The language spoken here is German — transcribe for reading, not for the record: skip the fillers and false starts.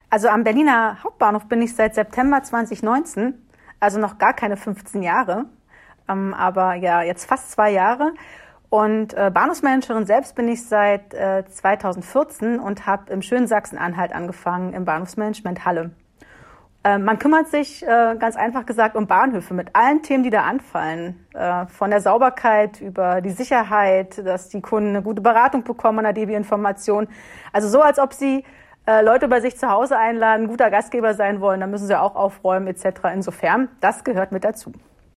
Also am Berliner Hauptbahnhof bin ich seit September 2019, also noch gar keine 15 Jahre, aber ja, jetzt fast 2 Jahre. Und Bahnhofsmanagerin selbst bin ich seit 2014 und habe im schönen Sachsen-Anhalt angefangen, im Bahnhofsmanagement Halle. Man kümmert sich, ganz einfach gesagt, um Bahnhöfe mit allen Themen, die da anfallen. Von der Sauberkeit über die Sicherheit, dass die Kunden eine gute Beratung bekommen an der DB-Information. Also so, als ob sie Leute bei sich zu Hause einladen, guter Gastgeber sein wollen, dann müssen sie auch aufräumen etc. Insofern, das gehört mit dazu.